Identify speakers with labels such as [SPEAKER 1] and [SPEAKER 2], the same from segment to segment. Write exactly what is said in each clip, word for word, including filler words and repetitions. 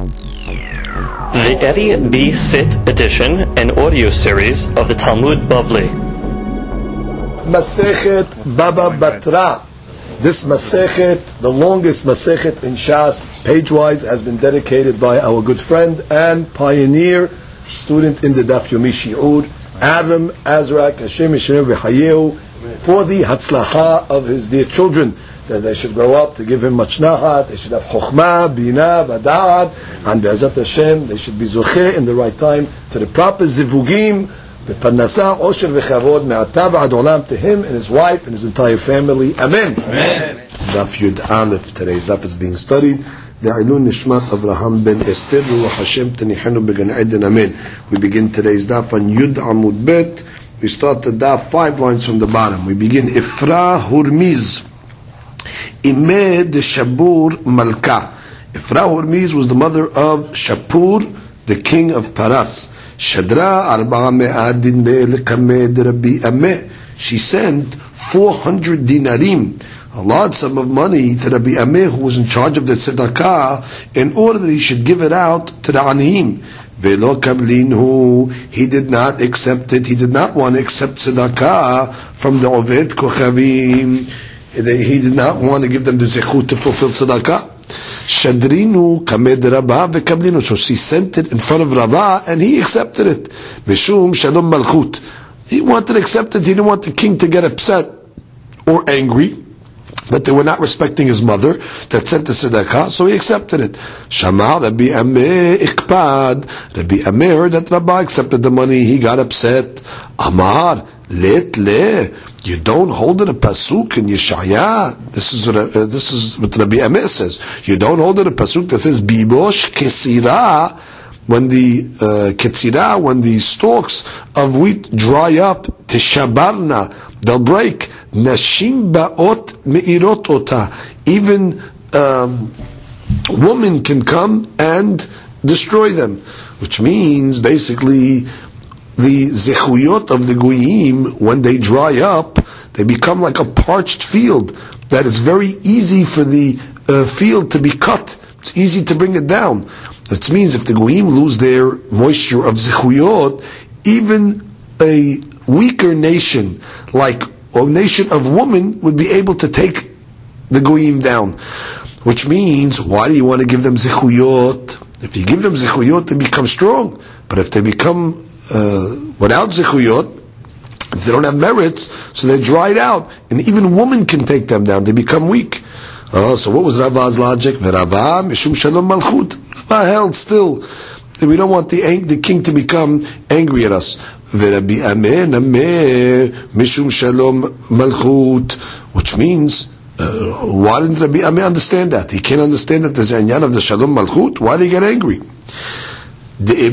[SPEAKER 1] The Eddie B. Sit edition and audio series of the Talmud Bavli.
[SPEAKER 2] Masechet Baba Batra. This Masechet, the longest Masechet in Shas, page-wise, has been dedicated by our good friend and pioneer, student in the Daf Yomi Shi'ur, Adam Azrak Hashem Yisrael V'Hayehu, for the Hatzlaha of his dear children, that they should grow up to give him much nahat, they should have chokhmah, bina, bada'at, and be'ezat Hashem, they should be zocheh in the right time to the proper zivugim, be'parnasa, osher v'chavod, me'ata v'ad olam, to him and his wife and his entire family. Amen. Amen. Daf Yud Aleph, today's daf is being studied. Da'ilun nishmat Avraham ben Esther, Ruach Hashem tenihenu began Eden. Amen. We begin today's daf on Yud Amud Bet. We start the daf five lines from the bottom. We begin Ifra Hurmiz. Imeh de Shabur Malka. Ifra Hurmiz was the mother of Shapur, the king of Paras. Shadra arba'a me'adin me'elekamed Rabbi Ameh. She sent four hundred dinarim, a large sum of money, to Rabbi Ameh, who was in charge of the tzedakah, in order that he should give it out to the aniyim. Ve'lo kablinhu, he did not accept it. He did not want to accept tzedakah from the Oved Kochavim. He did not want to give them the zechut to fulfill tzedakah. Shadrinu kamed Rabah vekablinu. So she sent it in front of Rabah, and he accepted it. Mishum shalom malchut. He wanted to accept it. He didn't want the king to get upset or angry that they were not respecting his mother that sent the tzedakah, so he accepted it. Shama Rabbi Ameh ikpad. Rabbi Ameh heard that Rabah accepted the money. He got upset. Amar let le. You don't hold it a pasuk in Yeshaya. This is what, uh, this is what Rabbi Ameh says. You don't hold it a pasuk that says bibosh kesira, when the uh, ketzira, when the stalks of wheat dry up, teshabarna, they'll break. Nashim ba'ot me'irot ota. Even um, women can come and destroy them, which means basically the zechuyot of the goyim, when they dry up, they become like a parched field that is very easy for the uh, field to be cut. It's easy to bring it down. That means if the goyim lose their moisture of zechuyot, even a weaker nation like a nation of women would be able to take the goyim down. Which means, why do you want to give them zechuyot? If you give them zechuyot, they become strong. But if they become uh, without zechuyot, if they don't have merits, so they're dried out, and even women can take them down. They become weak. Uh, so what was Ravah's logic? V'Ravah mishum shalom malchut. Ravah held still. We don't want the the king to become angry at us. V'Rabbi Ameh nameh mishum shalom malchut, which means, uh, why didn't Rabbi Ameh understand that? He can't understand that there's an inyan of the shalom malchut. Why did he get angry? He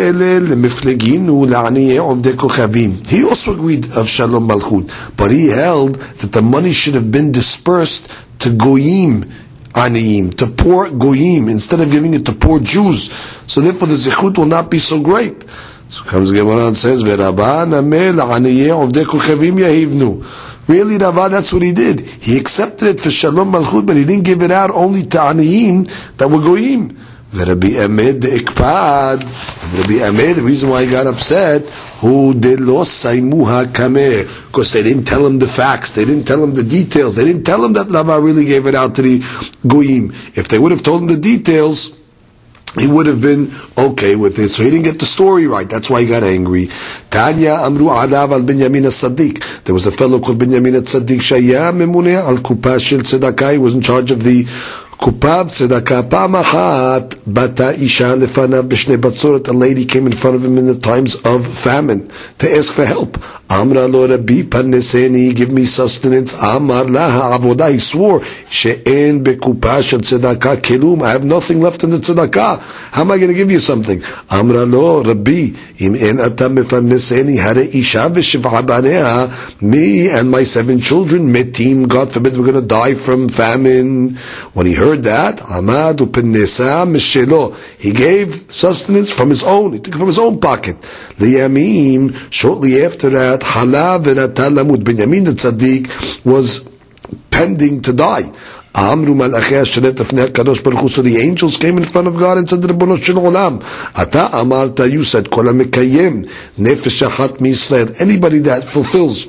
[SPEAKER 2] also agreed of shalom malchut, but he held that the money should have been dispersed to goyim aniyim, to poor goyim, instead of giving it to poor Jews. So therefore the zechut will not be so great. So comes the Gemara and says, "Ve'Rabah nameh la'aniyeh ovdei kochavim yahivnu." Really, Ravah, that's what he did. He accepted it for shalom malchut, but he didn't give it out only to aniyim that were goyim. Rabbi Ameh ikpad. Rabbi Ameh, the reason why he got upset, who de lo saimuha kameh, because they didn't tell him the facts, they didn't tell him the details, they didn't tell him that Ravah really gave it out to the goyim. If they would have told him the details, he would have been okay with it. So he didn't get the story right. That's why he got angry. Tanya Amru Adav al Binyamin as-Sadiq. There was a fellow called Binyamin as-Sadiq. Shaya Memuneh al Kupa shel Tzedakah. He was in charge of the Kupav tzedakah. Pa'am achat bata isha lefanav b'shnei batzoret. A lady came in front of him in the times of famine to ask for help. Amra lo Rabbi parneseni, give me sustenance. Amar laha avodah. He swore she'en bekupa shel tzedakah kelum. I have nothing left in the tzedakah. How am I going to give you something? Amra lo Rabbi im en ata mefarneseni hare isha v'shiv'a baneha. Me and my seven children metim. God forbid we're going to die from famine. When he heard that, Amad u'pennesa mishelo, he gave sustenance from his own. He took it from his own pocket. Liyamim, shortly after that, Halav v'natal lamut. Binyamin the Tzaddik was pending to die.
[SPEAKER 3] Amru malachei hasharet lefnei hakadosh baruch hu. So the angels came in front of God and said, Ribono shel olam, ata amarta, you said, kol hamekayem nefesh achat miYisrael, anybody that fulfills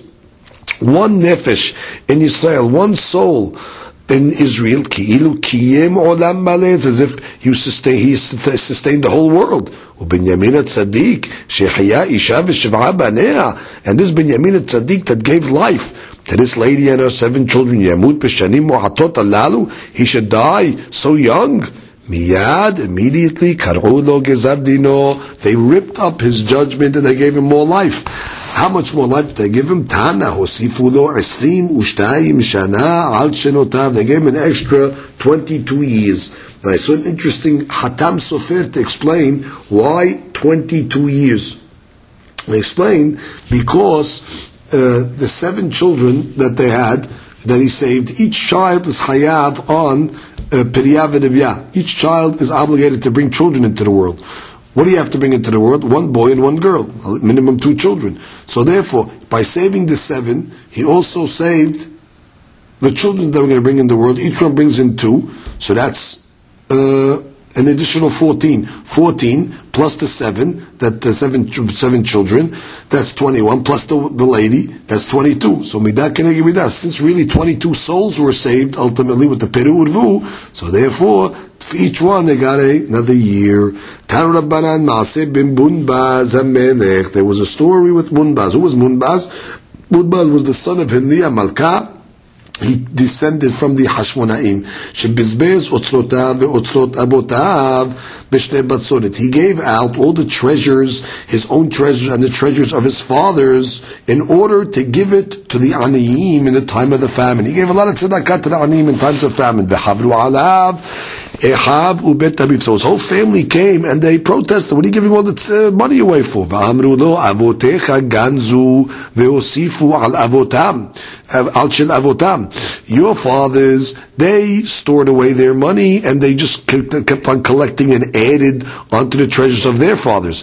[SPEAKER 3] one nefesh in Israel, one soul in Israel, ki'ilu kiyem olam maleh, it's as if he sustain, he sustained the whole world. U'Binyamin HaTzadik shehaya isha v'shiv'a banea, and this Binyamin HaTzadik that gave life to this lady and her seven children, yamut b'shanim mu'atot alalu, he should die so young. Miyad, immediately, kar'u lo gezar dino, they ripped up his judgment and they gave him more life. How much more life did they give him? Tana, hosifu lo esrim ushtayim shana al shenotav. They gave him an extra twenty-two years. And I saw an interesting Hatam Sofer to explain why twenty-two years. They explained because uh, the seven children that they had, that he saved, each child is hayav on uh, Periyav v'Nebiyah. Each child is obligated to bring children into the world. What do you have to bring into the world? One boy and one girl, minimum two children. So therefore, by saving the seven, he also saved the children that we're going to bring in the world. Each one brings in two, so that's uh, an additional fourteen. fourteen plus the seven, that the seven seven children, that's twenty-one, plus the, the lady, that's twenty-two. So midah keneged midah. Since really twenty-two souls were saved ultimately with the Peru Urvu, so therefore, for each one they got a, another year. Tan Rabbanan Maaseh bin Bunbaz HaMelech. There was a story with Bunbaz. Who was Bunbaz? Bunbaz was the son of Hinliya Malka. He descended from the Hashmonaim. Shebizbez otzrotav ve'otzrot abotav b'shnei batzoret. He gave out all the treasures, his own treasures and the treasures of his fathers, in order to give it to the aniyim in the time of the famine. He gave a lot of tzedakah to the aniyim in times of famine. V'havru alav Ehab ubet Tabib. So his whole family came and they protested. What are you giving all this uh, money away for? V'amru lo avotecha ganzu ve'osifu al avotam. Al shel avotam. Your fathers, they stored away their money and they just kept, kept on collecting and added onto the treasures of their fathers.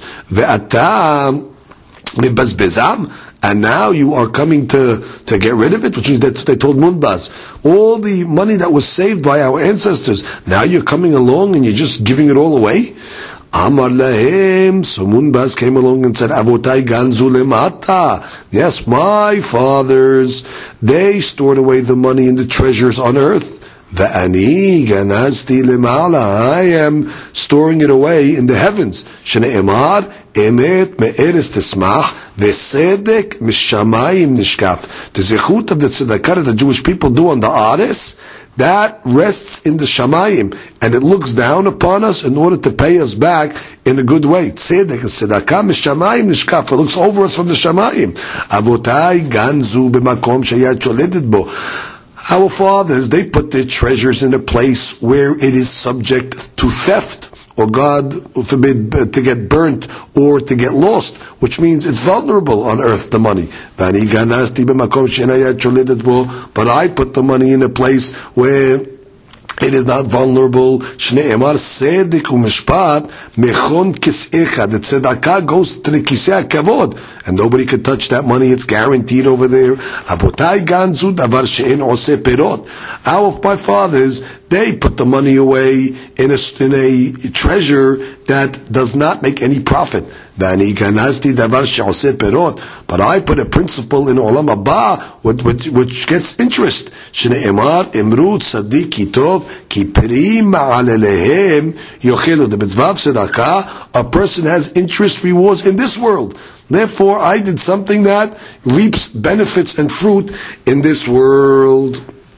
[SPEAKER 3] Ve'atam mibazbezam. And now you are coming to, to get rid of it, which is that's what they told Munbaz. All the money that was saved by our ancestors, now you're coming along and you're just giving it all away? Amar lahem. So Munbaz came along and said, Avotai ganzu lemata. Yes, my fathers, they stored away the money in the treasures on earth. Va'ani ganazti lemala. I am storing it away in the heavens. Shne'emar emet me'eres tesmach v'sedek mishamayim nishkaf. The zechut of the tzedakah that the Jewish people do on the ares, that rests in the shamayim, and it looks down upon us in order to pay us back in a good way. Tzedek is tzedakah mishamayim nishkaf. It looks over us from the shamayim. Avotai ganzu b'makom sheyad sholedet bo. Our fathers, they put their treasures in a place where it is subject to theft, or God forbid, to get burnt, or to get lost, which means it's vulnerable on earth, the money. But I put the money in a place where it is not vulnerable. Shne'emar sedek u'mishpat mechon kis'echa. The tzedakah goes to the kisei kavod, and nobody could touch that money. It's guaranteed over there. Abotai ganzu davar she'en oseh perot. Our my fathers, they put the money away in a in a treasure that does not make any profit. But I put a principle in Olam Haba which, which, which gets interest. Shne'emar imru tzadik kitov ki peri ma'alelehem yochelu. The mitzvah of tzedakah, a person has interest rewards in this world. Therefore, I did something that reaps benefits and fruit in this world.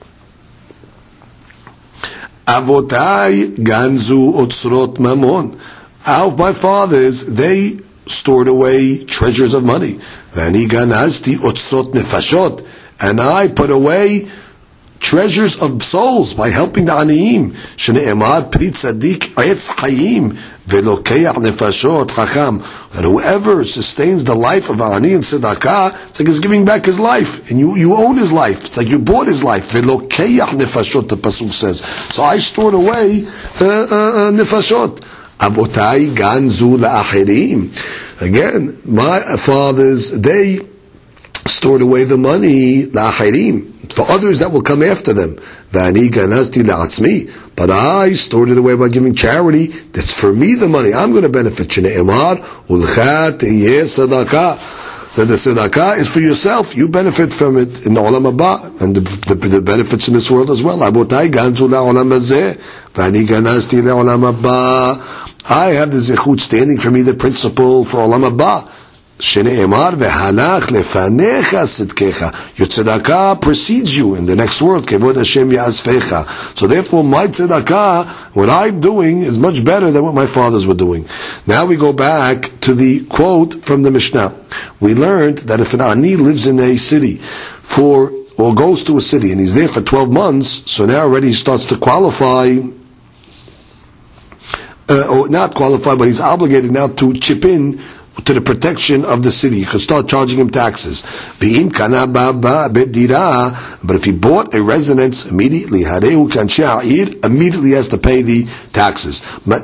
[SPEAKER 3] Avotai ganzu otzrot mamon. Our my fathers, they stored away treasures of money. V'ani ganazti otzrot nefashot. And I put away treasures of souls by helping the aniyim. Shne'emar pri tzadik etz chayim ve'lokeach nefashot chacham. That whoever sustains the life of an ani in tzedakah, it's like he's giving back his life, and you, you own his life. It's like you bought his life. Ve'lokeach nefashot, the pasuk says. So I stored away uh, uh, uh, nefashot. Avotai ganzu la'achirim. Again, my fathers, they stored away the money, la'achirim, for others that will come after them. V'ani ganazti la'atzmi, but I stored it away by giving charity. That's for me the money. I'm going to benefit. Shne'emar ulcha tiyeh tzedakah. That the tzedakah is for yourself. You benefit from it in the olam haba, and the, the, the benefits in this world as well. Abotai ganzu la'olam hazeh, v'ani ganazti la'olam haba. I have the zechut standing for me, the principle for olam haba. Shne'emar v'halach lefanecha sidkecha. Your tzedakah precedes you in the next world. Kevod Hashem ya'asfecha. So therefore, my tzedakah, what I'm doing, is much better than what my fathers were doing. Now we go back to the quote from the Mishnah. We learned that if an ani lives in a city for, or goes to a city, and he's there for twelve months, so now already he starts to qualify, uh, or not qualify, but he's obligated now to chip in to the protection of the city. You could start charging him taxes. But if he bought a residence immediately, immediately has to pay the taxes.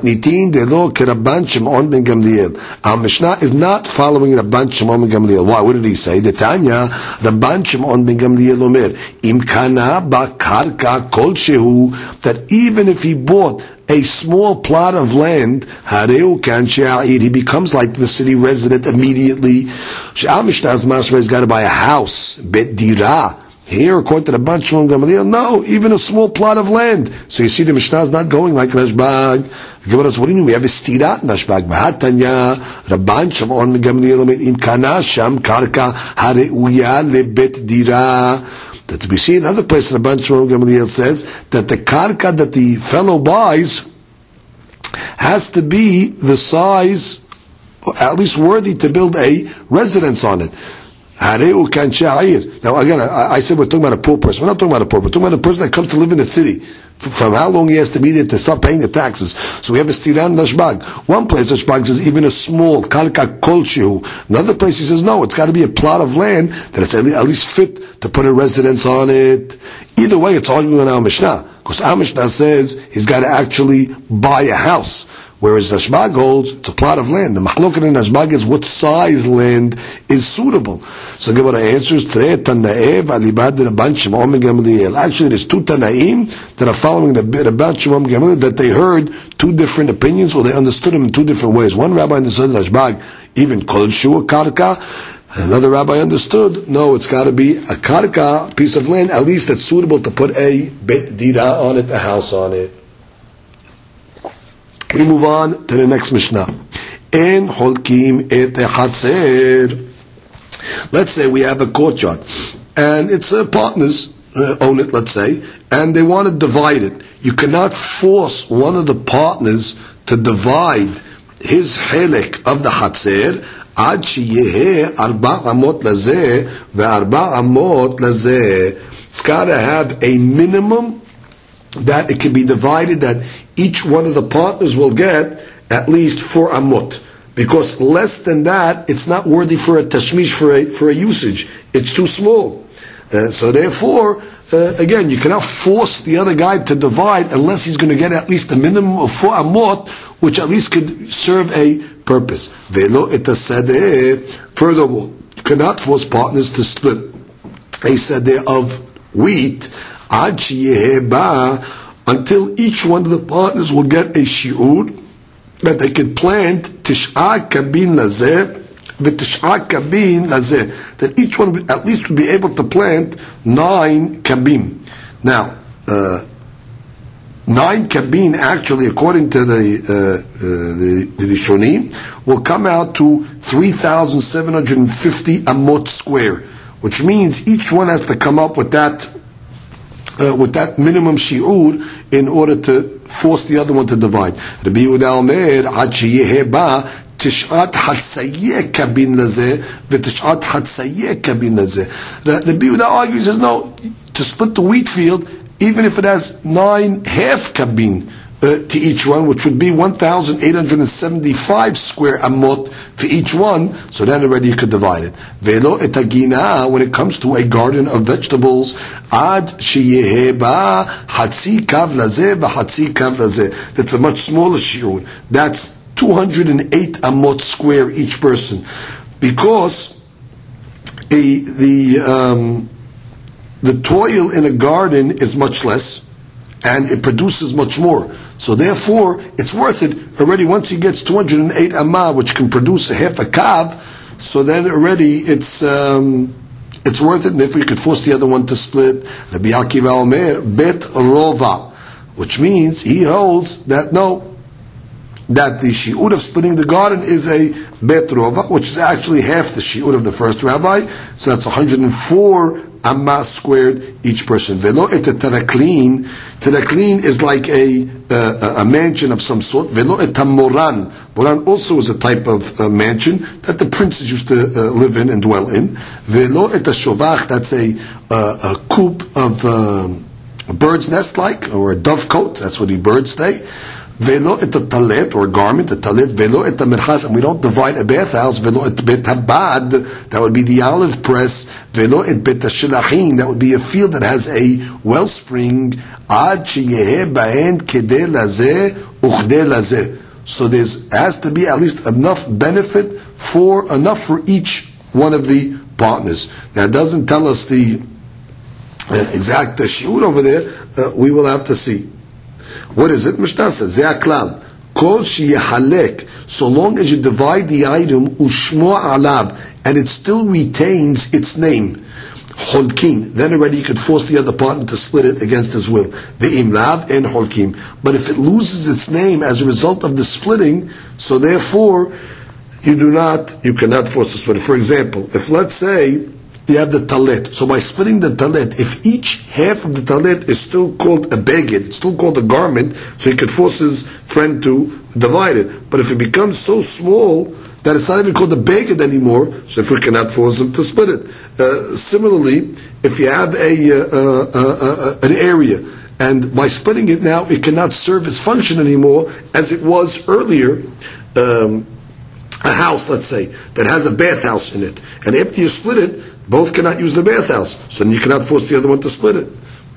[SPEAKER 3] Our Mishnah is not following Rabban Shimon ben Gamliel. Why? What did he say? The Tanya, Rabban Shimon ben Gamliel omer, im kana b'karka kol shehu, that even if he bought a small plot of land, he becomes like the city resident immediately. Our Mishnah's master has got to buy a house, bet dira. Here, according to the Rabban Shimon ben Gamliel, no, even a small plot of land. So you see, the Mishnah is not going like Rashbag. What do you mean? We have a stirat Rashbag. B'hatanya, Rabban Shimon ben Gamliel, im kana sham karka hareuya lebet dira. That we see another place in the Rabban Shimon ben Gamliel says that the karka that the fellow buys has to be the size, or at least worthy to build a residence on it. Now again, I, I said we're talking about a poor person. We're not talking about a poor person. We're talking about a person that comes to live in the city. From how long he has to be there to start paying the taxes. So we have a stiran Rashbag. One place Rashbag says even a small karka kolshu. Another place he says no, it's got to be a plot of land that it's at least fit to put a residence on it. Either way, it's arguing on our Mishnah, because our Mishnah says he's got to actually buy a house, whereas Rashbag holds it's a plot of land. The mahloket in Rashbag is what size land is suitable. So Gemara answers, actually there's two Tanaim that are following the Rabban Shimon ben Gamliel, that they heard two different opinions, or they understood them in two different ways. One rabbi understood Rashbag, even kol shua karka. Another rabbi understood, no, it's got to be a karka, piece of land, at least that's suitable to put a bet dira on it, a house on it. We move on to the next Mishnah. En holkim et hatzer. Let's say we have a courtyard, and it's uh, partners uh, own it, let's say, and they want to divide it. You cannot force one of the partners to divide his helek of the hatzer ad sheyehe arba amot lazeh ve'arba amot lazeh. It's got to have a minimum that it can be divided, that each one of the partners will get at least four amot. Because less than that, it's not worthy for a tashmish, for a, for a usage. It's too small. Uh, so therefore, uh, again, you cannot force the other guy to divide unless he's going to get at least a minimum of four amot, which at least could serve a purpose. Velo etasadeh. Furthermore, you cannot force partners to split a sadeh of wheat ad sheyeheba, until each one of the partners will get a shi'ur that they can plant tish'a kabin lazeh v'tish'a kabin lazeh, that each one at least would be able to plant nine kabin. Now, uh, nine kabin actually, according to the uh, uh, the, the Rishonim, will come out to three thousand seven hundred fifty amot square, which means each one has to come up with that Uh, with that minimum shi'ur in order to force the other one to divide. Rabbi Yehuda Omer, ad sheyeheba tishat hatzayeh kabin lazeh v'tishat hatzayeh kabin lazeh. Rabbi Yehuda argues, says no, to split the wheat field, even if it has nine half kabin uh, to each one, which would be one thousand eight hundred seventy-five square amot for each one, so then already you could divide it. Velo etagina, when it comes to a garden of vegetables, ad sheyeheba hatzi kav lazeh v'hatzi kav lazeh. That's a much smaller shiur. That's two hundred eight amot square each person. Because a, the, um, the toil in a garden is much less, and it produces much more. So therefore, it's worth it already. Once he gets two hundred eight amma, which can produce a half a kav, so then already it's um, it's worth it. And if we could force the other one to split, Rabbi Akiva Omer bet rova, which means he holds that no, that the shiur of splitting the garden is a bet rova, which is actually half the shiur of the first rabbi. So that's one hundred four amma squared each person. Velo et teraklin. Teraklin is like a uh, a mansion of some sort. Velo et moran. Moran also is a type of uh, mansion that the princes used to uh, live in and dwell in. Velo et shovach. That's a uh, a coop of uh, a bird's nest, like, or a dovecote. That's what the birds stay. Velo et talet, or a garment, a talet. Velo et merchas, and we don't divide a bathhouse. Velo et bet habad, that would be the olive press. Velo et bet shilachin, that would be a field that has a wellspring. Ad sheyeh bahen kedeh lazeh uchdeh lazeh. So there has to be at least enough benefit for enough for each one of the partners. That doesn't tell us the uh, exact uh, shiur over there. Uh, we will have to see. What is it? Mishnah says, Zeh aklal. Kol sheyehalek, so long as you divide the item, ushmo alav, and it still retains its name. Holkin, then already you could force the other partner to split it against his will. Ve'im lav and holkim. But if it loses its name as a result of the splitting, so therefore, you do not, you cannot force to split it. For example, if let's say, you have the talet. So by splitting the talet, if each half of the talet is still called a beged, it's still called a garment, so he could force his friend to divide it. But if it becomes so small that it's not even called a beged anymore, so if we cannot force him to split it. Uh, similarly, if you have a uh, uh, uh, uh, an area, and by splitting it now, it cannot serve its function anymore as it was earlier. Um, a house, let's say, that has a bathhouse in it, and after you split it, both cannot use the bathhouse, so then you cannot force the other one to split it.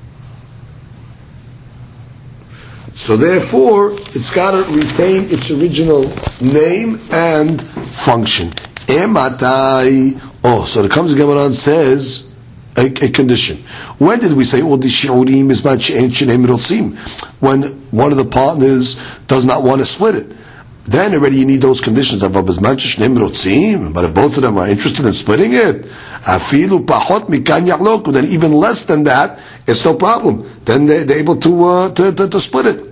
[SPEAKER 3] So therefore, it's got to retain its original name and function. Ematai. Oh, so the comes again and says a, a condition. When did we say all the shiurim is rotzim? When one of the partners does not want to split it. Then already you need those conditions of rotzim. But if both of them are interested in splitting it, then even less than that, it's no problem. Then they, they're able to, uh, to, to to split it.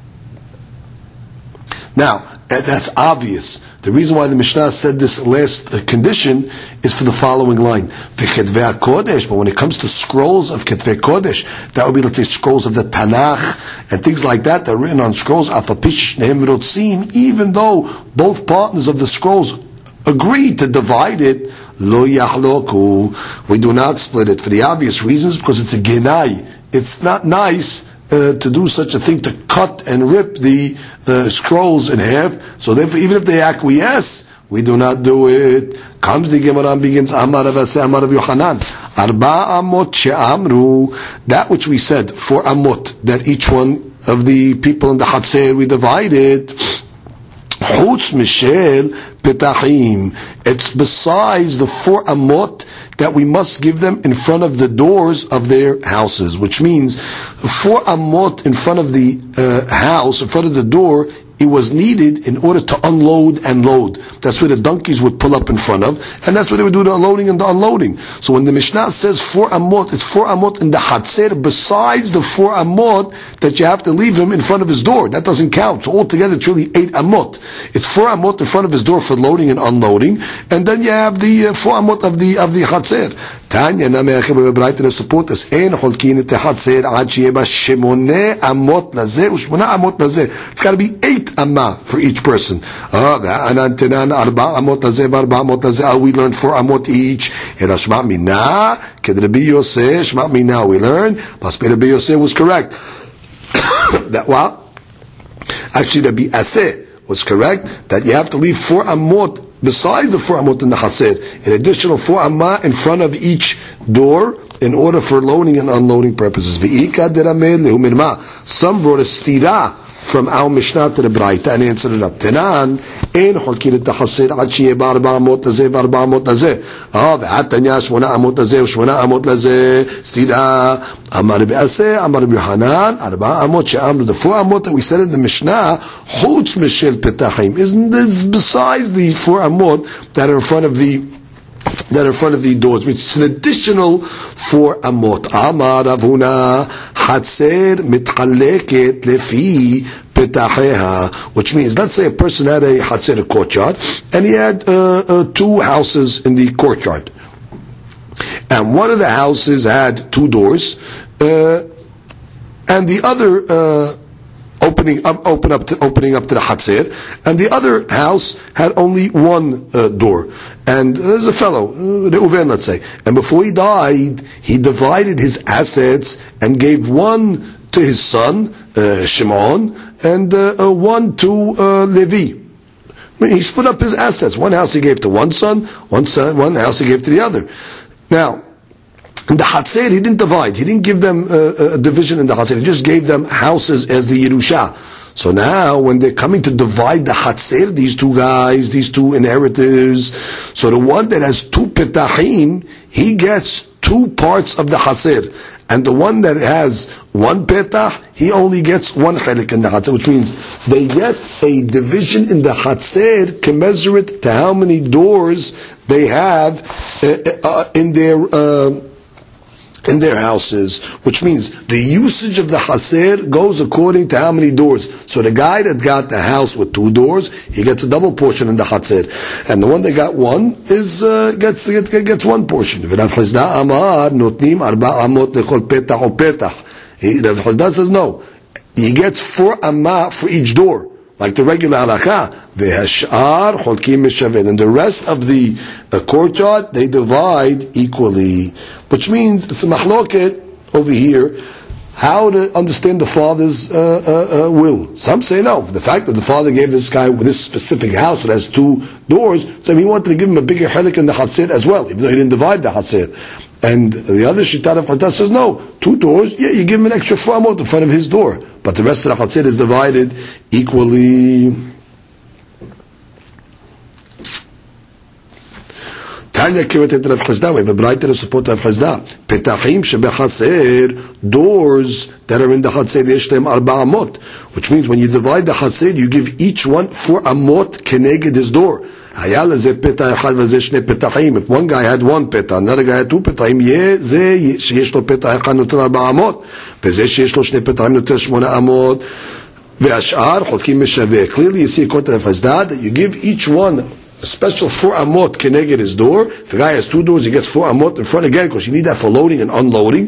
[SPEAKER 3] Now that's obvious. The reason why the Mishnah said this last uh, condition is for the following line. But when it comes to scrolls of Ketvei Kodesh, that would be, let's say, scrolls of the Tanakh and things like that that are written on scrolls, even though both partners of the scrolls agree to divide it, lo yachloku, we do not split it for the obvious reasons, because it's a genai. It's not nice Uh, to do such a thing, to cut and rip the uh, scrolls in half. So therefore, even if they acquiesce, we do not do it. Comes the Gemara and begins, Amar Rav Aseh, Amar Rav Yochanan, Arba amot she'amru, that which we said, four amot, that each one of the people in the Hatzer we divided, Chutz Mishel Petachim, it's besides the four amot that we must give them in front of the doors of their houses, which means four amot in front of the uh, house, in front of the door, it was needed in order to unload and load. That's where the donkeys would pull up in front of, and that's what they would do the unloading and the unloading. So when the Mishnah says four amot, it's four amot in the Hatzer, besides the four amot that you have to leave him in front of his door. That doesn't count. So altogether it's really eight amot. It's four amot in front of his door for loading and unloading, and then you have the uh, four amot of the of the Hatzer. Tanya Nameachim Bebraita to support us. Ein cholkin et Hatzer ad sheyeba shemone amot lazeh u'shmona amot lazeh. It's got to be eight amma for each person. Ah, anantenan arba amot lazeh v'arba amot lazeh. Ah, we learned four amot each. Ela shma mina ked Rabbi Yosef shma mina. We learned. But Rabbi Yosef was correct. That what? Actually, Rabbi Aseh was correct that you have to leave four amot besides the four amot in the Hatzer, an additional four amma in front of each door in order for loading and unloading purposes. Some brought a stira from our Mishnah to the Braita and answer it up. Tenan, in Holkin את החצר עד שיהיה בארבע אמות לזה וארבע אמות לזה. אה, ועד תניא שמונה אמות לזה ושמונה אמות לזה. סתירה, אמר רבי עשה, אמר רבי יוחנן, ארבע אמות שאמרנו, the four אמות that we said in the Mishnah, חוץ משל פתחים. Isn't this besides the four אמות that are in front of the that are in front of the doors, which is an additional four amot. Amar Rav Huna Hatzer mitchaleket lefi petacheha, which means, let's say a person had a hatzer, a courtyard, and he had uh, uh, two houses in the courtyard, and one of the houses had two doors, uh, and the other uh, opening up, open up to, opening up to the Hatzer, and the other house had only one uh, door. And there's a fellow, uh, Reuven, let's say, and before he died, he divided his assets and gave one to his son, uh, Shimon, and uh, uh, one to uh, Levi. I mean, he split up his assets. One house he gave to one son, one son, one house he gave to the other. Now, in the Hatzer, he didn't divide. He didn't give them uh, a division in the Hatzer. He just gave them houses as the Yerusha. So now, when they're coming to divide the Hatzer, these two guys, these two inheritors, so the one that has two petachim, he gets two parts of the Hatzer. And the one that has one petach, he only gets one chelik in the Hatzer, which means they get a division in the Hatzer commensurate to how many doors they have uh, uh, in their... Uh, in their houses, which means the usage of the Hatzer goes according to how many doors. So the guy that got the house with two doors, he gets a double portion in the Hatzer, and the one that got one is uh, gets gets gets one portion. Rav Chizda Amar notnim arba amot lechol petach o petach. Rav Chizda says no, he gets four amma for each door, like the regular halakha. V'hashar cholkim mishaved, and the rest of the uh, courtyard they divide equally, which means it's a mahloket over here how to understand the father's uh, uh, uh, will. Some say no. The fact that the father gave this guy with this specific house that has two doors, so he wanted to give him a bigger chelik in the Hatzer as well, even though he didn't divide the Hatzer. And the other Shittat of Chazda says no, two doors, yeah, you give him an extra four amot in front of his door, but the rest of the Hatzer is divided equally. Tanya Kivatet Rav Chizda, we have a brighter support of Chizda. Petachim shebechaser, doors that are in the Hatzer, yeshtem arba amot, which means when you divide the Hatzer, you give each one four amot keneged his door. Hayal ze petach echad v'ze shne petachim. If one guy had one petach, another guy had two petachim, yeh ze sheyesh lo petach echad noter arba amot, v'ze sheyesh lo shne petachim noter shmona amot, ve'ashar cholkim meshaveh. Clearly you see according to Rav Chizda that you give each one a special four amot keneged his door. If the guy has two doors, he gets four amot in front again, because you need that for loading and unloading.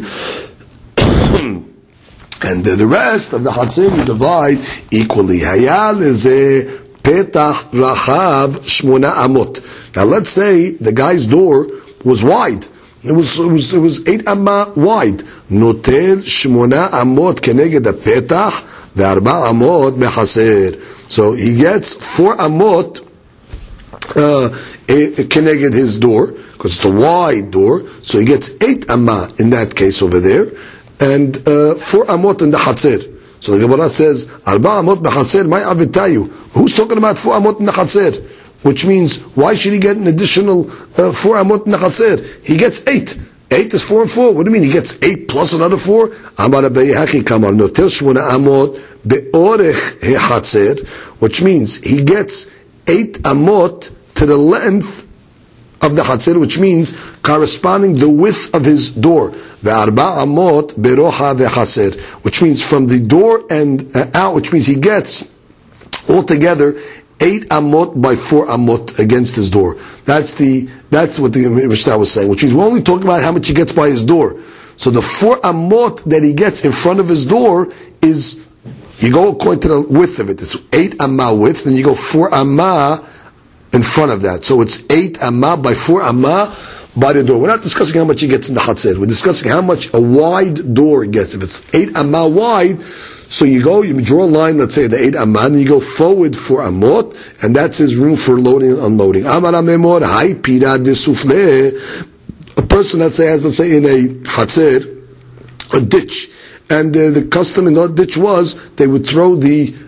[SPEAKER 3] And the, the rest of the Hatzer you divide equally. Hayal is a petach rachav shmona amot. Now let's say the guy's door was wide. It was it was it was eight amma wide. Notel shmona amot keneged the petach ve'arba amot mechaser. So he gets four amot Uh, keneged his door, because it's a wide door, so he gets eight amma in that case over there, and uh, four amot in the Hatzer. So the Gemara says, Arba amot b'Hatzer, my avitayu. Who's talking about four amot in the Hatzer? Which means, why should he get an additional uh, four amot in the Hatzer? He gets eight. Eight is four and four. What do you mean? He gets eight plus another four? Amar Abayi kamar notel shmona amot be'orech he'Hatzer, which means he gets eight amot to the length of the Hatzer, which means corresponding the width of his door. Ve'arba amot berocha ve'Hatzer, which means from the door and uh, out, which means he gets altogether eight amot by four amot against his door. That's the that's what the Mishnah was saying, which means we're only talking about how much he gets by his door. So the four amot that he gets in front of his door is, you go according to the width of it. It's eight amma width, then you go four amma in front of that. So it's eight amma by four amma by the door. We're not discussing how much he gets in the Hatzer. We're discussing how much a wide door gets. If it's eight amma wide, so you go, you draw a line, let's say the eight amma, and you go forward for amot, and that's his room for loading and unloading. Amar memor hay pira de souffle. A person, let's say, has, let's say, in a Hatzer, a ditch, and uh, the custom in that ditch was they would throw the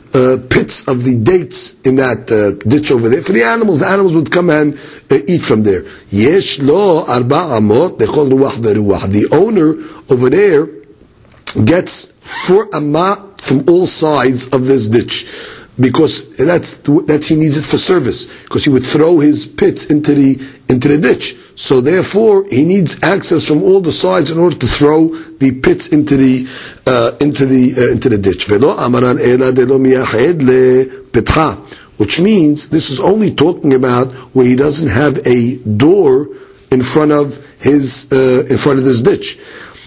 [SPEAKER 3] uh, pits of the dates in that uh, ditch over there for the animals. The animals would come and uh, eat from there. Yesh lo arba amot dechol ruach veruach. The owner over there gets four amma from all sides of this ditch, because that's that's he needs it for service, because he would throw his pits into the into the ditch. So therefore, he needs access from all the sides in order to throw the pits into the uh, into the uh, into the ditch. Which means this is only talking about where he doesn't have a door in front of his uh, in front of this ditch.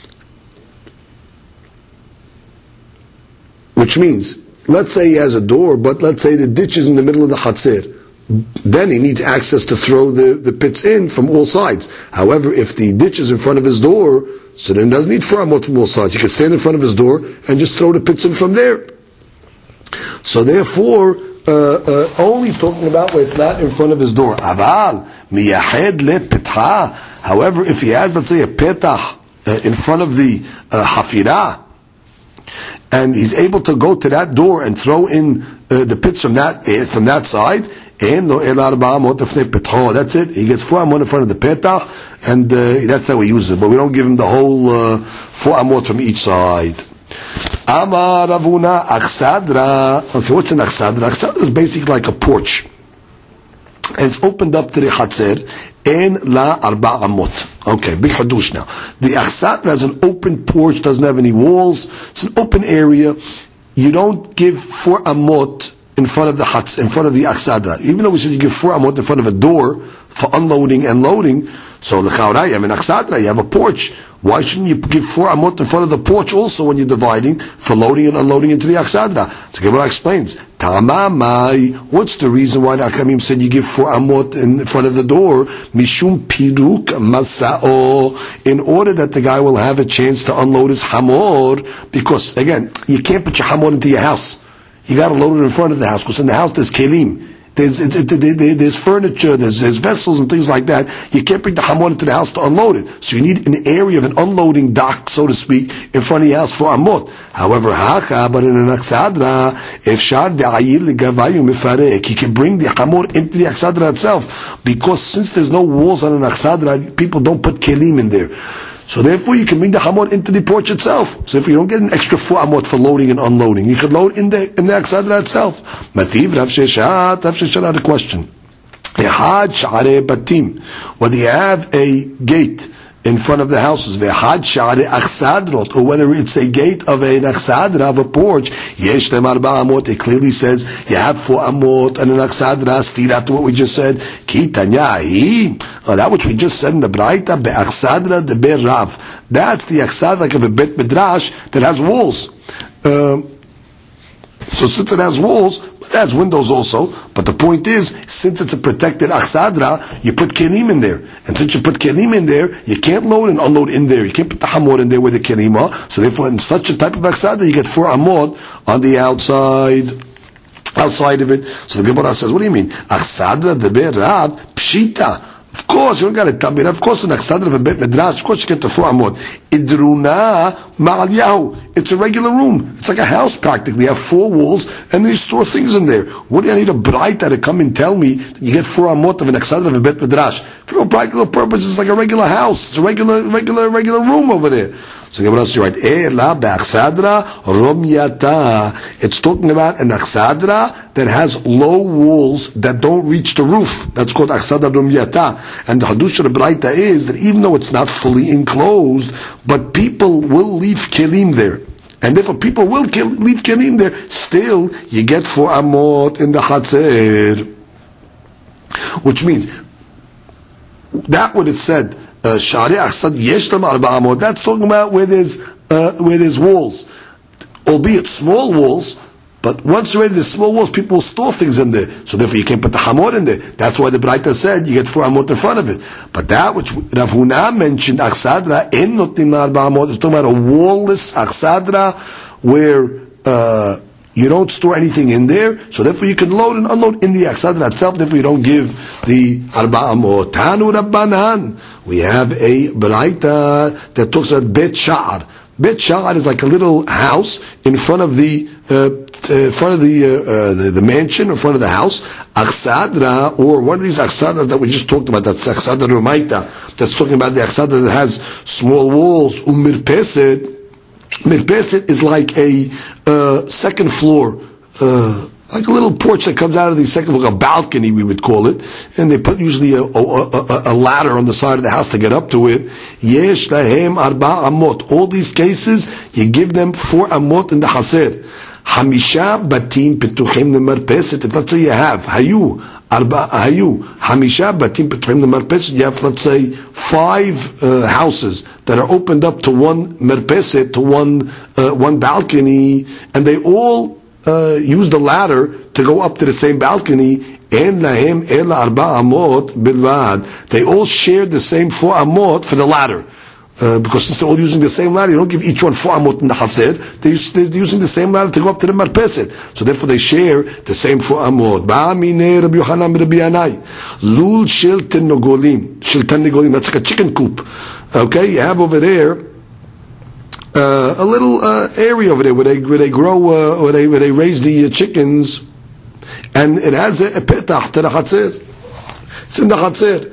[SPEAKER 3] Which means, let's say he has a door, but let's say the ditch is in the middle of the Hatzir. Then he needs access to throw the, the pits in from all sides. However, if the ditch is in front of his door, so then he doesn't need four amot from all sides. He can stand in front of his door and just throw the pits in from there. So therefore, uh, uh, only talking about where it's not in front of his door. Aval, miyahed le pitha. However, if he has, let's say, a petah uh, in front of the uh, hafirah, and he's able to go to that door and throw in uh, the pits from that uh, from that side, that's it. He gets four amot in front of the petah, and uh, that's how we use it. But we don't give him the whole uh, four amot from each side. Amar Ravuna Aksadra. Okay, what's an Aksadra? Aksadra is basically like a porch, and it's opened up to the Hatzer. En la arba amot. Okay, big hadush now. The Aksadra has an open porch, doesn't have any walls. It's an open area. You don't give four amot in front of the huts, in front of the Aksadra. Even though we said you give four amot in front of a door for unloading and loading, so l'chaurayim in Aksadra you have a porch. Why shouldn't you give four amot in front of the porch also when you're dividing for loading and unloading into the Aksadra? So Gemara explains, Tamamai, what's the reason why the Akamim said you give four amot in front of the door? Mishum piruk masao, in order that the guy will have a chance to unload his hamor, because again, you can't put your hamor into your house. You got to load it in front of the house, because in the house there's kelim, there's, it, it, it, there's furniture, there's, there's vessels and things like that. You can't bring the hamor into the house to unload it. So you need an area of an unloading dock, so to speak, in front of your house for amot. However, haka, but in an aksadra, if shad de'ayil le'gavayu mifarek, you can bring the hamor into the aksadra itself, because since there's no walls on an aksadra, people don't put kelim in there. So therefore you can bring the hamor into the porch itself. So if you don't get an extra four amot for loading and unloading, you can load in the in the aksadra itself. Mativ Rav Sheshat, Rav Sheshat had a question. Ehad sha'arei batim, whether you have a gate in front of the houses, vehad sha'arei aksadrot, or whether it's a gate of an aksadra, of a porch, yesh lem arba amot, it clearly says you have four amot and an aksadra, stira to what we just said, ki tanyahi, oh, that which we just said in the Braita, be'aksadra de be'rav, that's the aksadra like of a bet midrash that has walls. Um, So since it has walls, it has windows also. But the point is, since it's a protected aksadra, you put kelim in there. And since you put kelim in there, you can't load and unload in there. You can't put the hamor in there where the kelim are. So therefore, in such a type of aksadra, you get four amot on the outside, outside of it. So the Gemara says, what do you mean? Aksadra de be'rav pshita. Of course, you don't got to tell me. Of course, in Aksadra of a Bet Midrash, of course you get the four amot. Idruna ma'al yahu. It's a regular room. It's like a house practically. You have four walls and they store things in there. What do you need a braita to come and tell me that you get four amot of an Aksadra of a Bet Midrash? For a practical purpose, it's like a regular house. It's a regular, regular, regular room over there. So Gemara says, right, Ela be'aksadra romyata. It's talking about an aksadra that has low walls that don't reach the roof. That's called aksadra romyata. And the hadush of the Braita is that even though it's not fully enclosed, but people will leave kelim there. And therefore people will kill, leave kelim there. Still, you get four amot in the Hatzer. Which means, that what it said, Uh, that's talking about where there's uh, where there's walls, albeit small walls. But once already there's small walls, people will store things in there. So therefore you can't put the hamor in there. That's why the Braita said you get four hamot in front of it. But that which Rav Huna mentioned, aksadra, en notin arba hamot, is talking about a wallless aksadra where uh, you don't store anything in there, so therefore you can load and unload in the aksadra itself, therefore you don't give the arba amot. Tanu Rabbanan. We have a Braita that talks about Bet Sha'ar. Bet Sha'ar is like a little house in front of the uh, in front of the, uh, uh, the the mansion, in front of the house, achsadra, or one of these achsadras that we just talked about, that's achsadra rumaita, that's talking about the achsadra that has small walls, umirpeset. Mirpeset is like a uh, second floor, uh, like a little porch that comes out of the second floor, a balcony we would call it, and they put usually a, a, a, a ladder on the side of the house to get up to it. Yesh lahem arba amot. All these cases, you give them four amot in the haser. Hamisha batim petuchim lemarpeset. If let's say you have hayu arba hayu hamisha batim petuchim lemarpeset, you have, let's say, five uh, houses that are opened up to one merpeset, to one uh, one balcony, and they all uh, use the ladder to go up to the same balcony. En lahem ela arba amot bilvad. They all share the same four amot for the ladder. Uh, because since they're all using the same ladder, you don't give each one four amot in the haser. They're, they're using the same ladder to go up to the marpeset. So therefore they share the same four amot. Ba'amine Rabbi Yochanan Rabbi Yanai. Lul shel tenogolim. Shel tenogolim. That's like a chicken coop. Okay, you have over there uh, a little uh, area over there where they where they grow, uh, where they where they raise the uh, chickens, and it has a, a petach to the hatzer. It's in the hatzer.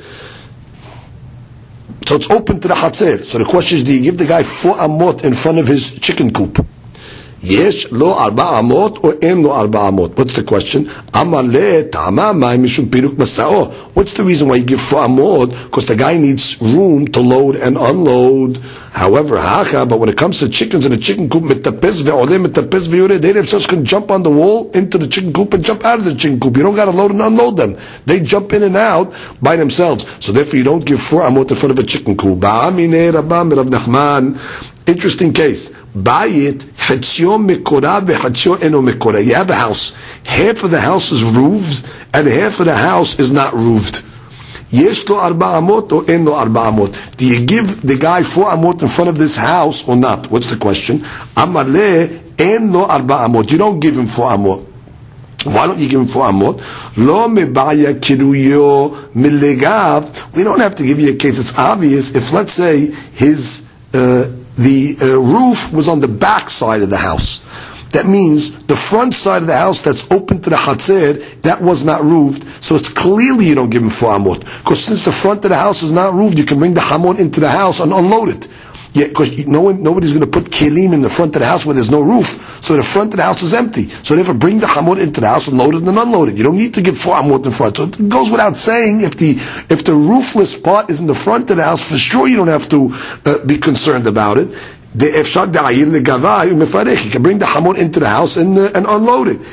[SPEAKER 3] So it's open to the hatzer. So the question is, do you give the guy four amot in front of his chicken coop? Yesh lo arba amot or em lo arba amot? What's the question? Amar le ta'ama mai mishum piruk masao. What's the reason why you give four amot? Because the guy needs room to load and unload. However, hacha, but when it comes to chickens in a chicken coop, mitapez ve'oleh mitapez ve'yoreh, they themselves can jump on the wall into the chicken coop and jump out of the chicken coop. You don't got to load and unload them. They jump in and out by themselves. So therefore, you don't give four amot in front of a chicken coop. Ba'amine rabam Rav Nachman. Interesting case. Bayit hatzio mekora vehatzio eno mekora. You have a house. Half of the house is roofed, and half of the house is not roofed. Yesh lo arba amot or en lo arba amot? Do you give the guy four amot in front of this house or not? What's the question? Amar le en lo arba amot. You don't give him four amot. Why don't you give him four amot? Lo mebaya kiruyo milegav. We don't have to give you a case. It's obvious. If, let's say, his uh, the uh, roof was on the back side of the house. That means the front side of the house that's open to the hatzer, that was not roofed. So it's clearly you don't give him four amot. Because since the front of the house is not roofed, you can bring the hamot into the house and unload it. Yeah, because no one, nobody's going to put kelim in the front of the house where there's no roof. So the front of the house is empty. So therefore bring the hamot into the house and load it and unload it. You don't need to give four amot in front. So it goes without saying, if the if the roofless part is in the front of the house, for sure you don't have to uh, be concerned about it. The efshad da'ayir legavai umefarech. You can bring the hamot into the house and uh, and unload it.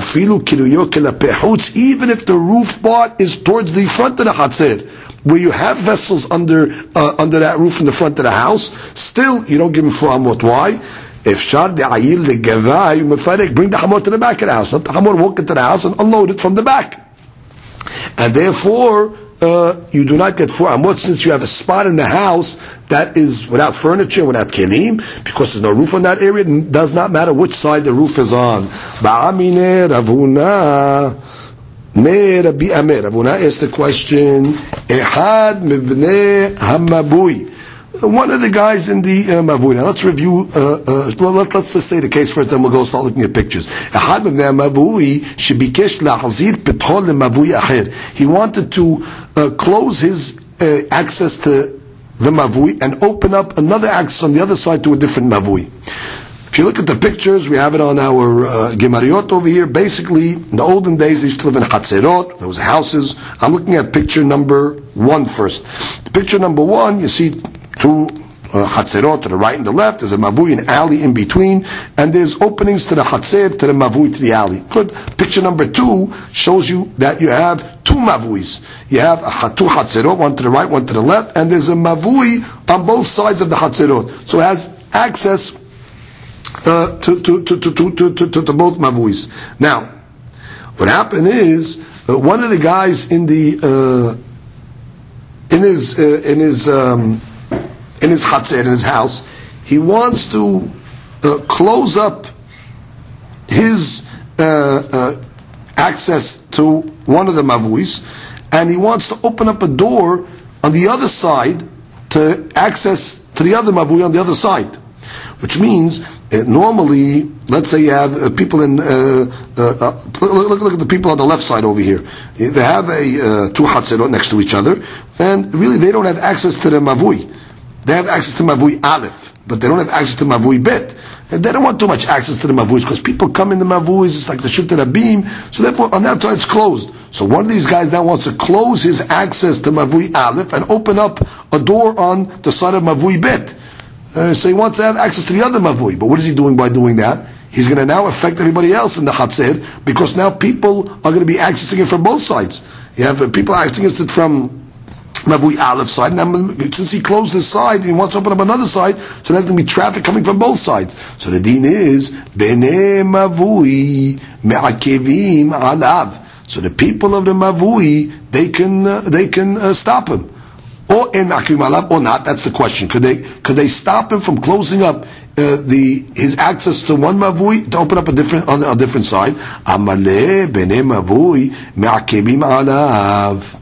[SPEAKER 3] Even if the roof part is towards the front of the hatzer, where you have vessels under uh, under that roof in the front of the house, still you don't give him four amot. Why? Efshad da'ayir legavai umefarech. Bring the hamot to the back of the house. Let the hamot walk into the house and unload it from the back. And therefore, Uh, you do not get four amot since you have a spot in the house that is without furniture, without kelim, because there's no roof on that area. It does not matter which side the roof is on. Ba'amine Ravuna me Rabbi Amer. Ravuna asked the question, Ehad mibnei hamabui. One of the guys in the uh, mavui. Now let's review. Uh, uh, well, let, let's just say the case first, then we'll go start looking at pictures. He wanted to uh, close his uh, access to the mavui and open up another access on the other side to a different mavui. If you look at the pictures, we have it on our uh, Gemariot over here. Basically, in the olden days, they used to live in Hatzerot. There was houses. I'm looking at picture number one first. Picture number one, you see two uh, Hatzerot to the right and the left. There's a mavui, an alley in between, and there's openings to the Hatzer, to the mavui, to the alley. Good. Picture number two shows you that you have two mavuis. You have a, two Hatzerot, one to the right, one to the left, and there's a mavui on both sides of the Hatzerot. So it has access uh, to, to, to, to, to, to, to, to both mavuis. Now, what happened is, uh, one of the guys in the, uh, in his, uh, in his, um, in his chatzir, in his house, he wants to uh, close up his uh, uh, access to one of the mavuis, and he wants to open up a door on the other side to access to the other mavui on the other side. Which means uh, normally, let's say you have uh, people in, uh, uh, uh, look, look at the people on the left side over here. They have a uh, two Hatzerot next to each other, and really they don't have access to the Mavui. They have access to Mavui Aleph, but they don't have access to Mavui Bet. And they don't want too much access to the Mavuis, because people come in the Mavuis, it's like the Shut Rabim, so therefore on that side it's closed. So one of these guys now wants to close his access to Mavui Aleph and open up a door on the side of Mavui Bet. Uh, so he wants to have access to the other Mavui. But what is he doing by doing that? He's going to now affect everybody else in the Hatzer, because now people are going to be accessing it from both sides. You have uh, people accessing it from Mavui Aleph side, and since he closed this side, he wants to open up another side, so there's going to be traffic coming from both sides. So the deen is, Bene Mavui Me'akevim Alav. So the people of the Mavui, they can, uh, they can uh, stop him. Or in Akevim Alav, or not, that's the question. Could they, could they stop him from closing up uh, the, his access to one Mavui to open up a different, on a different side? Amaleh Bene Mavui Me'akevim Alav.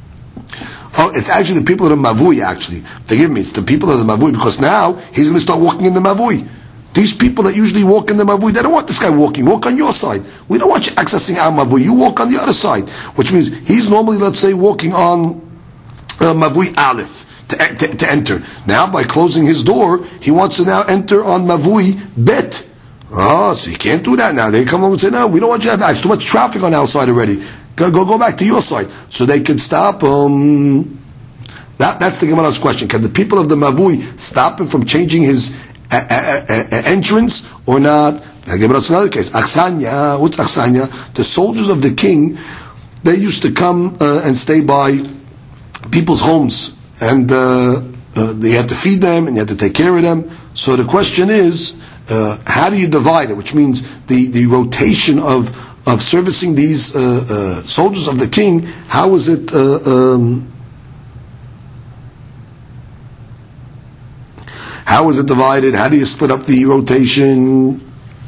[SPEAKER 3] Oh, it's actually the people of the Mavui, actually. Forgive me, it's the people of the Mavui, because now he's going to start walking in the Mavui. These people that usually walk in the Mavui, they don't want this guy walking. Walk on your side. We don't want you accessing our Mavui. You walk on the other side. Which means he's normally, let's say, walking on uh, Mavui Aleph to, to, to enter. Now, by closing his door, he wants to now enter on Mavui Bet. Oh, so you can't do that now. They come over and say, no, we don't want you to have that. It's too much traffic on our side already. Go, go, go back to your side. So they could stop him. That, that's the Gemara's question. Can the people of the Mavui stop him from changing his uh, uh, uh, uh, entrance or not? The Gemara's another case. Aksanya, what's Aksanya? The soldiers of the king, they used to come uh, and stay by people's homes. And uh, uh, they had to feed them and you had to take care of them. So the question is, uh, how do you divide it? Which means the, the rotation of of servicing these uh, uh, soldiers of the king, how is it uh, um, how is it divided? How do you split up the rotation?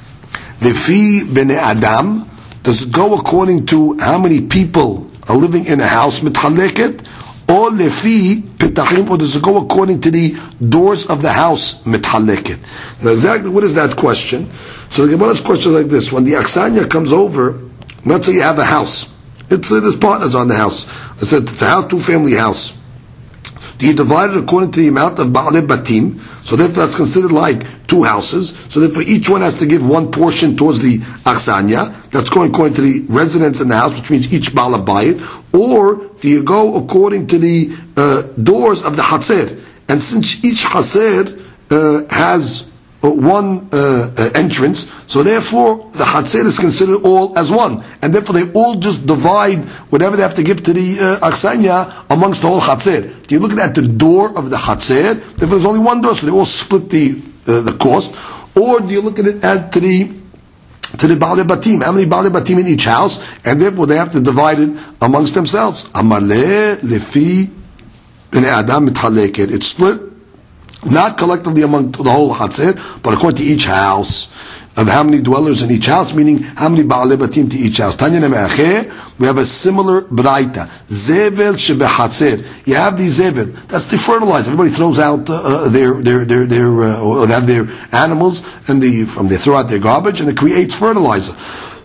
[SPEAKER 3] Lefi bnei Adam, does it go according to how many people are living in a house, mithaleket, or lefi petachim, or does it go according to the doors of the house, mithaleket? Now exactly what is that question? So the Gemara's question is like this: when the Aksanya comes over, let's say you have a house. It's uh, there's partners on the house. It's a, it's a house, two family house. Do you divide it according to the amount of Ba'alei Batim? So therefore that's considered like two houses. So therefore each one has to give one portion towards the Aksanya. That's going according to the residents in the house, which means each Ba'alei Bayit. Or do you go according to the uh, doors of the Hatzer? And since each Hatzer uh, has one uh, uh, entrance, so therefore the Hatzer is considered all as one, and therefore they all just divide whatever they have to give to the uh, Aksanya amongst the whole Hatzer. Do you look at the door of the Hatzer? Therefore there's only one door, so they all split the uh, the cost. Or do you look at it as to the to the Ba'alei Batim? How many Ba'alei Batim in each house? And therefore they have to divide it amongst themselves. Amarle lefi bnei Adam mithaleket. It's split. Not collectively among the whole Hatzer, but according to each house, of how many dwellers in each house, meaning how many Ba'alei Batim to each house. Tanya Neme'acheh, we have a similar Braita. Zevel shebehatzer. You have the zevel. That's the fertilizer. Everybody throws out uh, their, their, their, their, uh, or they have their animals, and the, from they throw out their garbage, and it creates fertilizer.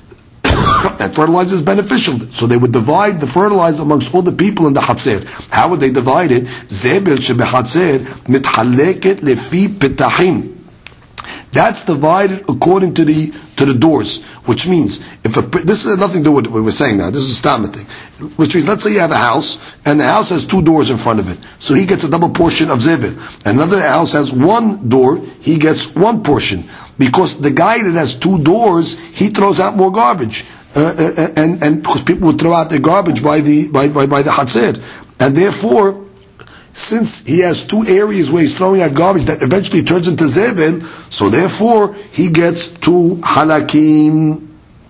[SPEAKER 3] That fertilizer is beneficial. So they would divide the fertilizer amongst all the people in the Hatzer. How would they divide it? Zebel shebehatzer mithaleket lefi petachim. That's divided according to the to the doors, which means if a, this has nothing to do with what we're saying now. This is a stammer thing. Which means, let's say you have a house and the house has two doors in front of it, so he gets a double portion of zebel. Another house has one door, he gets one portion, because the guy that has two doors, he throws out more garbage, uh, uh, and and because people would throw out their garbage by the by by, by the Hatzer, and therefore, since he has two areas where he's throwing out garbage that eventually turns into zevel, so therefore he gets two halakim.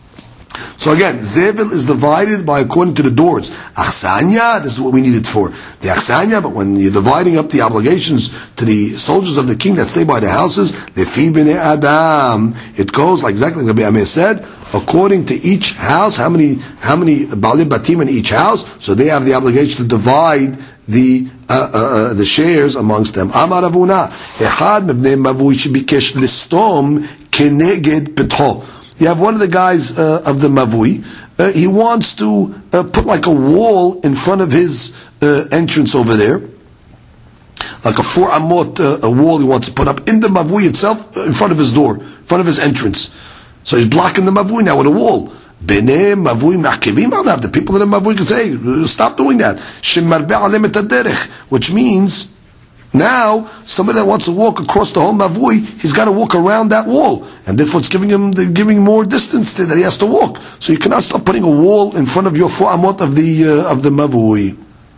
[SPEAKER 3] So again, zevel is divided by according to the doors. Aksanya, this is what we need it for. The aksanya, but when you're dividing up the obligations to the soldiers of the king that stay by the houses, lefi bnei Adam, it goes like exactly like Rabbi Amir said, according to each house, how many how many Ba'alei Batim in each house, so they have the obligation to divide the uh, uh, uh, the shares amongst them. Amar Avuna, Echad mebnei mavui shebikesh listom keneged petho. You have one of the guys uh, of the mavui. Uh, he wants to uh, put like a wall in front of his uh, entrance over there, like a four amot, uh, a wall he wants to put up in the mavui itself, uh, in front of his door, in front of his entrance. So he's blocking the mavui now with a wall. Bnei mavui ma'kevim alav. The people in the mavui can say, hey, stop doing that. Shemarbe alem et haderech, which means now somebody that wants to walk across the whole mavui, he's got to walk around that wall, and therefore it's giving him the, giving more distance there that he has to walk. So you cannot stop putting a wall in front of your four amot of the uh, of the mavui.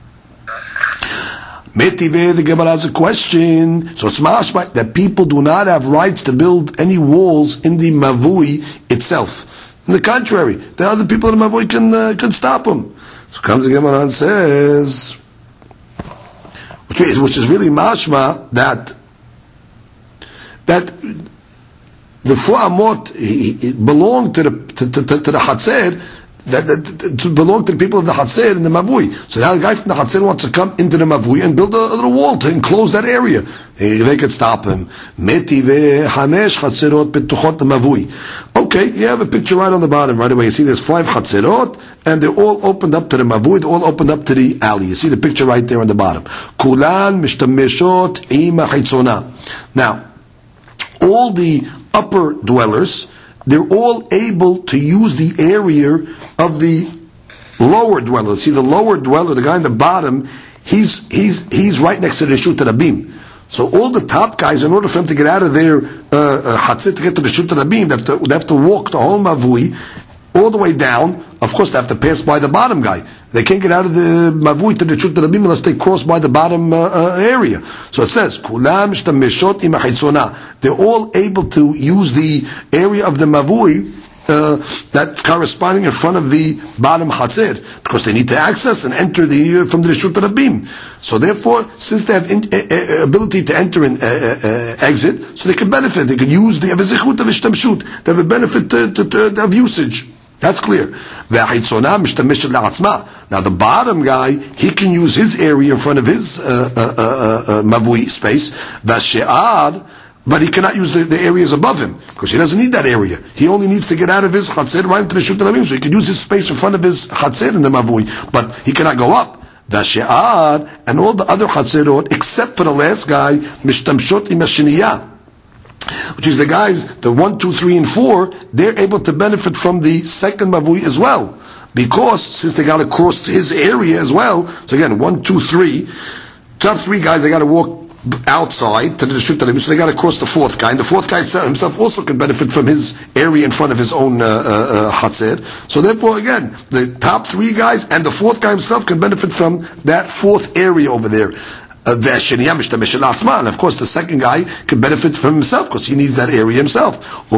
[SPEAKER 3] Metive, the Gemara has a question. So it's mashma that people do not have rights to build any walls in the mavui itself. On the contrary, the other people in the mavui can uh, can stop them. So comes the Gemara and says, which is which is really mashma that that the four amot belong to the to, to, to the hatzer. That, that to belong to the people of the Hatzer and the Mavui. So now the guy from the Hatzer wants to come into the Mavui and build a, a little wall to enclose that area. They could stop him. Metive hamesh Hatzerot betuchot the Mavui. Okay, you have a picture right on the bottom right away. You see there's five Hatzerot and they're all opened up to the Mavui. They're all opened up to the alley. You see the picture right there on the bottom. Kulan mishtameshot ima hitzona. Now, all the upper dwellers, they're all able to use the area of the lower dweller. See, the lower dweller, the guy in the bottom, he's he's he's right next to the Reshut Rabim. So all the top guys, in order for them to get out of their Hatzit uh, to get to the Reshut Rabim, they have to they have to walk the whole Mavui all the way down. Of course, they have to pass by the bottom guy. They can't get out of the Mavui to the Reshut Rabim unless they cross by the bottom uh, uh, area. So it says, Kulam shtameshot im hachitzona. They're all able to use the area of the Mavui uh, that's corresponding in front of the bottom Hatzir, because they need to access and enter the uh, from the Reshut Rabim. So therefore, since they have in, uh, uh, ability to enter and uh, uh, exit, so they can benefit. They can use the Avezichut of Ishtamshut. They have a benefit to, to, to, of usage. That's clear. Now the bottom guy, he can use his area in front of his uh, uh, uh, uh, mavui space. But he cannot use the, the areas above him, because he doesn't need that area. He only needs to get out of his chatzir right into the Reshut Rabim, so he can use his space in front of his chatzir in the mavui, but he cannot go up. Vashe'ad, and all the other chatzirot, except for the last guy, mishtamshot im hashiniyah, which is the guys, the one, two, three, and four, they're able to benefit from the second mavui as well. Because, since they got to cross his area as well, so again, one, two, three, top three guys, they got to walk outside to the Reshut Rabim, so they got to cross the fourth guy, and the fourth guy himself also can benefit from his area in front of his own uh, uh, Hatzir. So therefore, again, the top three guys and the fourth guy himself can benefit from that fourth area over there. And of course the second guy can benefit from himself because he needs that area himself.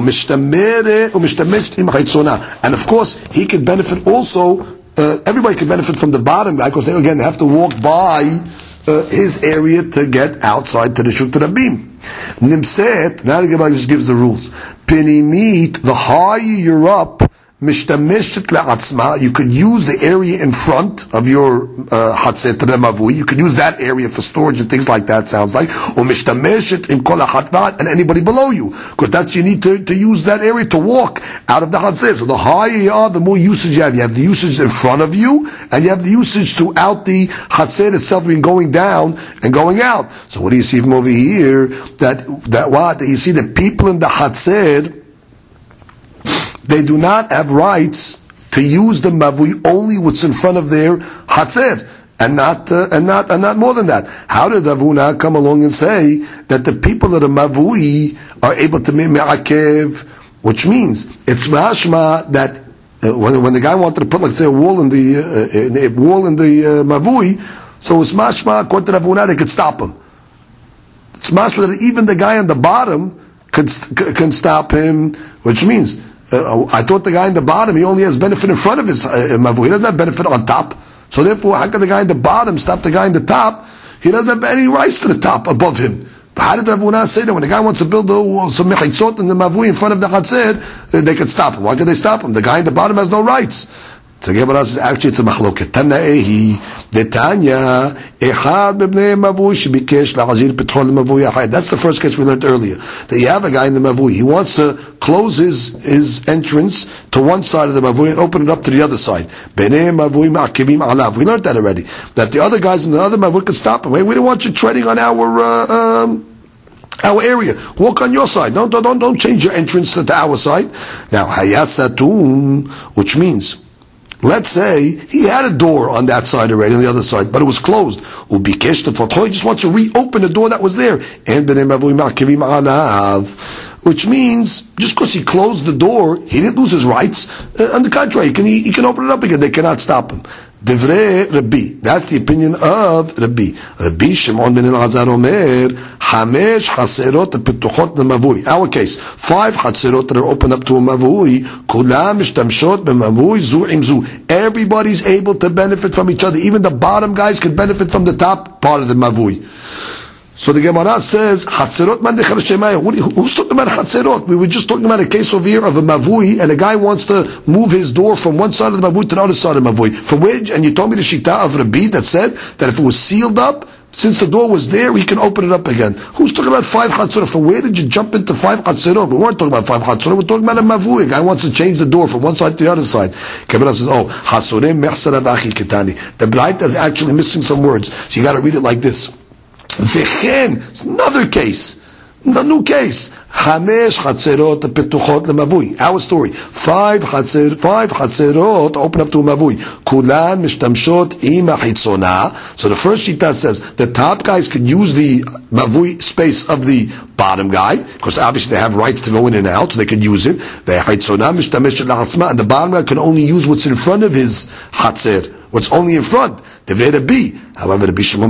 [SPEAKER 3] And of course he can benefit also, uh, everybody can benefit from the bottom guy, because they again have to walk by uh, his area to get outside to the Reshut Rabim. Nimset, now the Gemara just gives the rules. Pinimit, the higher you're up, Mishtameshet le'atzma, you could use the area in front of your uh, Hatzet Mavui. You could use that area for storage and things like that, sounds like. Or Mishtameshet in Kol HaChatvat, and anybody below you. Because that's, you need to, to use that area to walk out of the Hatzet. So the higher you are, the more usage you have. You have the usage in front of you, and you have the usage throughout the Hatzet itself, being going down and going out. So what do you see from over here? That, that what? That you see the people in the Hatzet, they do not have rights to use the mavui, only what's in front of their hatzir, and not uh, and not and not more than that. How did Avuna come along and say that the people of the mavui are able to me'akev, which means it's mashma that uh, when when the guy wanted to put, like say, a wall in the uh, a wall in the uh, mavui, so it's mashma according to Avuna they could stop him. It's mashma that even the guy on the bottom can can stop him, which means. Uh, I thought the guy in the bottom, he only has benefit in front of his uh, mavui. He doesn't have benefit on top. So therefore, how can the guy in the bottom stop the guy in the top? He doesn't have any rights to the top above him. But how did Ravuna say that when the guy wants to build a, some mechitzot in the mavui in front of the chatzir, uh, they could stop him? Why could they stop him? The guy in the bottom has no rights. So the Gemara says, actually it's a machloket. Tana'ehi, detanya, echad b'bnei mavui, shebikesh la'azir petchol l'mavui ahad. That's the first case we learned earlier. That you have a guy in the mavui, he wants to close his, his entrance to one side of the mavui and open it up to the other side. B'nei mavui ma'akivim alav. We learned that already. That the other guys in the other mavui could stop him. Hey, we don't want you treading on our, uh, um, our area. Walk on your side. Don't, don't, don't change your entrance to our side. Now, hayasatun, which means, let's say he had a door on that side already, on the other side, but it was closed. Ubikesh tefotho, he just wants to reopen the door that was there. Which means, just because he closed the door, he didn't lose his rights. Uh, on the contrary, he can, he, he can open it up again. They cannot stop him. Divrei Rabbi. That's the opinion of Rabbi. Rabbi Shimon ben Elazar Omer, Hamesh Haserot Petuchot Mavui. Our case, five Haserot that are open up to a Mavui, Kulam Mishtamshot B'Mavui Zu Im Zu. Everybody's able to benefit from each other. Even the bottom guys can benefit from the top part of the Mavui. So the Gemara says, Hatzerot man dechar shemaya. Who's talking about Hatzerot? We were just talking about a case over here of a Mavui, and a guy wants to move his door from one side of the Mavui to the other side of the Mavui. From which, and you told me the Shita of Rabbi that said that if it was sealed up, since the door was there, he can open it up again. Who's talking about five Hatzerot? From where did you jump into five Hatzerot? We weren't talking about five Hatzerot, we're talking about a Mavui. A guy wants to change the door from one side to the other side. Gemara says, oh, Hasorem mechsarav achi ketani. The Braita is actually missing some words, so you got to read it like this. V'chen, another case, a new case. Hamesh chatzerot petuchot lemavui. Our story. Five chatzer, five chatzerot open up to a mavui. Kulan mishtamshot ima hitzona. So the first shita says the top guys could use the mavui space of the bottom guy, because obviously they have rights to go in and out, so they could use it. The hitzona mishtameshet la'atzma, and the bottom guy can only use what's in front of his chatzer, what's only in front. However, everybody's able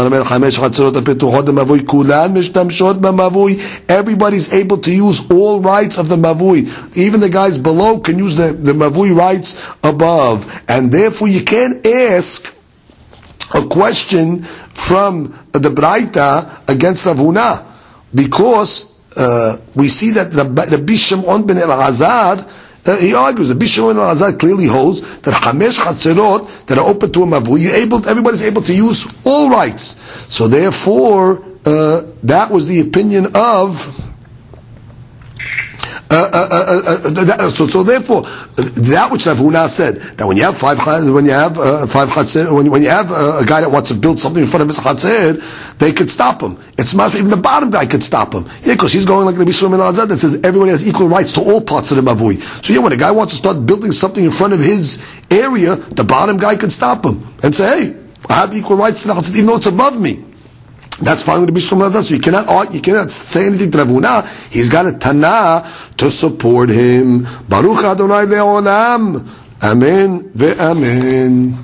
[SPEAKER 3] to use all rights of the mavui. Even the guys below can use the, the mavui rights above. And therefore you can't ask a question from the Braita against Rav Huna, because uh, we see that Rabbi Shimon ben Elazar, Uh, he argues, the Bishop and Al-Azhar clearly holds that Hamesh Chatzerot that are open to a Mavui, you able, everybody's able to use all rights. So therefore, uh, that was the opinion of Uh, uh, uh, uh, that, so, so therefore, that which Rav Huna said, that when you have five, when you have uh, five chatzir, when, when you have uh, a guy that wants to build something in front of his chatzir, they could stop him. It's not even the bottom guy could stop him. Yeah, because he's going like Rabbi Shimon ben Elazar that says everyone has equal rights to all parts of the mavui. So yeah, when a guy wants to start building something in front of his area, the bottom guy could stop him and say, hey, I have equal rights to the chatzir, even though it's above me. That's fine with the Bishlam Lazar. So you cannot argue, you cannot say anything to Rav Huna. He's got a Tana to support him. Baruch Adonai Le'olam. Amen ve'amen.